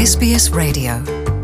SBS Radio.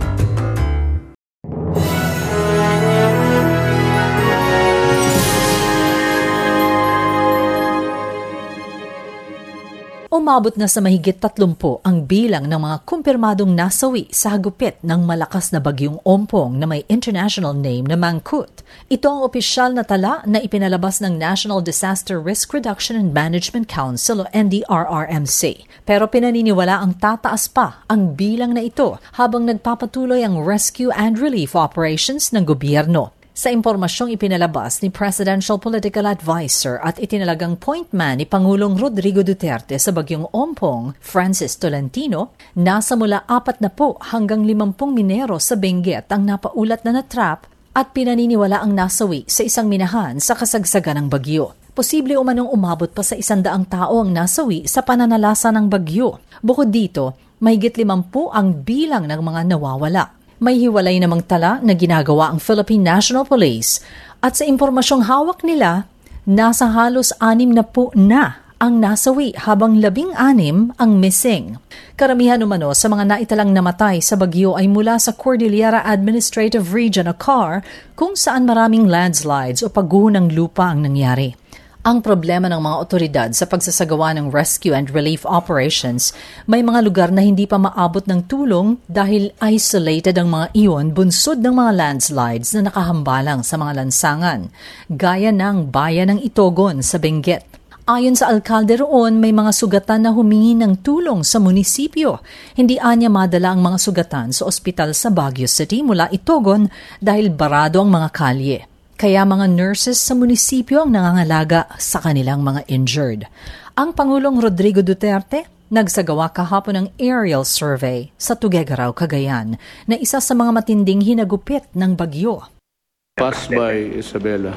Umabot na sa mahigit 30 ang bilang ng mga kumpirmadong nasawi sa hagupit ng malakas na bagyong Ompong na may international name na Mangkhut. Ito ang opisyal na tala na ipinalabas ng National Disaster Risk Reduction and Management Council o NDRRMC. Pero pinaniniwala ang tataas pa ang bilang na ito habang nagpapatuloy ang rescue and relief operations ng gobyerno. Sa impormasyong ipinalabas ni Presidential Political Advisor at itinalagang point man ni Pangulong Rodrigo Duterte sa bagyong Ompong, Francis Tolentino, nasa mula 40 hanggang 50 minero sa Benguet ang napaulat na natrap at pinaniniwala ang nasawi sa isang minahan sa kasagsagan ng bagyo. Posible umanong umabot pa sa 100 tao ang nasawi sa pananalasa ng bagyo. Bukod dito, mahigit 50 ang bilang ng mga nawawala. May hiwalay namang tala na ginagawa ang Philippine National Police at sa impormasyong hawak nila, nasa halos 60 na ang nasawi habang 16 ang missing. Karamihan umano sa mga naitalang namatay sa bagyo ay mula sa Cordillera Administrative Region o CAR kung saan maraming landslides o pagguho ng lupa ang nangyari. Ang problema ng mga otoridad sa pagsasagawa ng rescue and relief operations, may mga lugar na hindi pa maabot ng tulong dahil isolated ang mga iyon bunsod ng mga landslides na nakahambalang sa mga lansangan, gaya ng bayan ng Itogon sa Benguet. Ayon sa alkalde roon, may mga sugatan na humingi ng tulong sa munisipyo. Hindi anya madala ang mga sugatan sa ospital sa Baguio City mula Itogon dahil barado ang mga kalye. Kaya mga nurses sa munisipyo ang nangangalaga sa kanilang mga injured. Ang Pangulong Rodrigo Duterte nagsagawa kahapon ng aerial survey sa Tuguegarao, Cagayan na isa sa mga matinding hinagupit ng bagyo. Passed by Isabela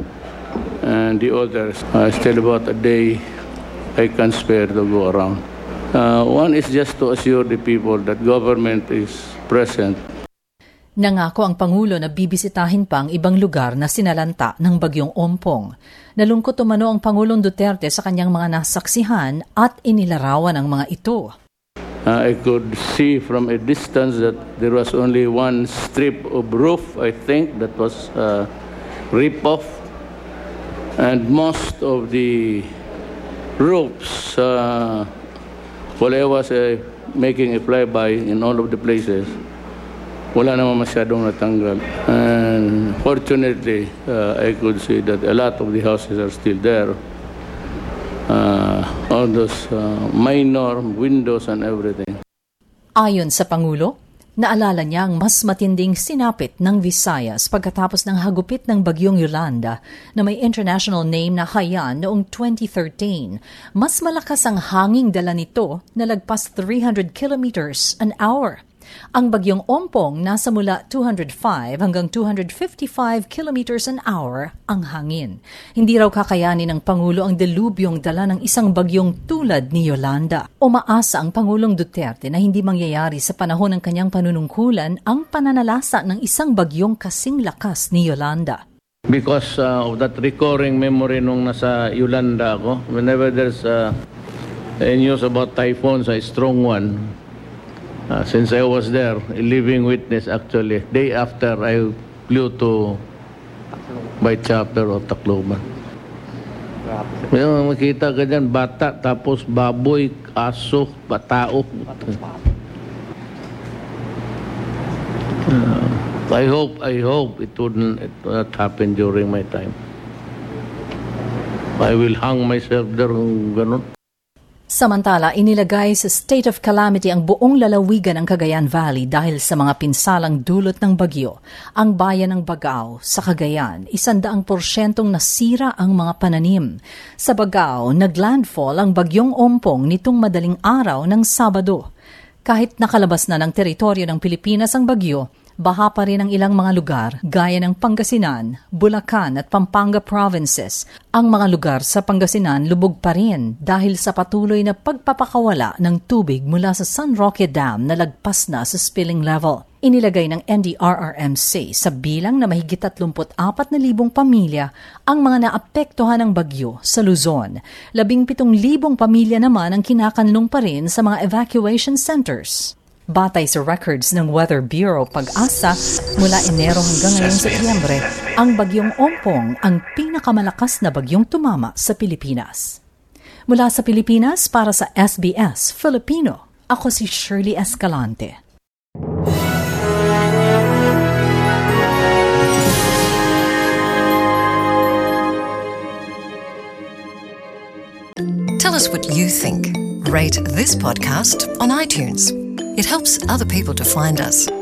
and the others. Still about a day I can spare to go around. One is just to assure the people that government is present. Nangako ang Pangulo na bibisitahin pa ang ibang lugar na sinalanta ng bagyong Ompong. Nalungkot umano ang Pangulong Duterte sa kanyang mga nasaksihan at inilarawan ang mga ito. I could see from a distance that there was only one strip of roof, I think, that was ripped off. And most of the roofs, while I was making a flyby in all of the places, wala naman masyadong natanggal. And fortunately, I could see that a lot of the houses are still there. All those minor windows and everything. Ayon sa Pangulo, naalala niya ang mas matinding sinapit ng Visayas pagkatapos ng hagupit ng bagyong Yolanda na may international name na Haiyan noong 2013. Mas malakas ang hanging dala nito na lagpas 300 kilometers an hour. Ang bagyong Ompong nasa mula 205 hanggang 255 kilometers an hour ang hangin. Hindi raw kakayanin ng Pangulo ang delubyong dala ng isang bagyong tulad ni Yolanda. Umaasa ang Pangulong Duterte na hindi mangyayari sa panahon ng kanyang panunungkulan ang pananalasa ng isang bagyong kasing lakas ni Yolanda. Because of that recurring memory nung nasa Yolanda ako, whenever there's a news about typhoons, a strong one, since I was there, a living witness actually, day after I flew to by chapter of Tacloban. May makita ka dyan, bata, tapos baboy, aso, batao. I hope it would not happen during my time. I will hang myself there, ganun. Samantala, inilagay sa state of calamity ang buong lalawigan ng Cagayan Valley dahil sa mga pinsalang dulot ng bagyo. Ang bayan ng Bagao sa Cagayan, 100% nasira ang mga pananim. Sa Bagao, naglandfall ang bagyong Ompong nitong madaling araw ng Sabado. Kahit nakalabas na ng teritoryo ng Pilipinas ang bagyo, baha pa rin ang ilang mga lugar gaya ng Pangasinan, Bulacan at Pampanga provinces. Ang mga lugar sa Pangasinan lubog pa rin dahil sa patuloy na pagpapakawala ng tubig mula sa San Roque Dam na lagpas na sa spilling level. Inilagay ng NDRRMC sa bilang na mahigit 34,000 pamilya ang mga naapektuhan ng bagyo sa Luzon. 17,000 pamilya naman ang kinakanlong pa rin sa mga evacuation centers. Batay sa records ng Weather Bureau Pag-asa, mula Enero hanggang ngayong Setyembre, ang bagyong Ompong ang pinakamalakas na bagyong tumama sa Pilipinas. Mula sa Pilipinas para sa SBS Filipino, ako si Shirley Escalante. Tell us what you think. Rate this podcast on iTunes. It helps other people to find us.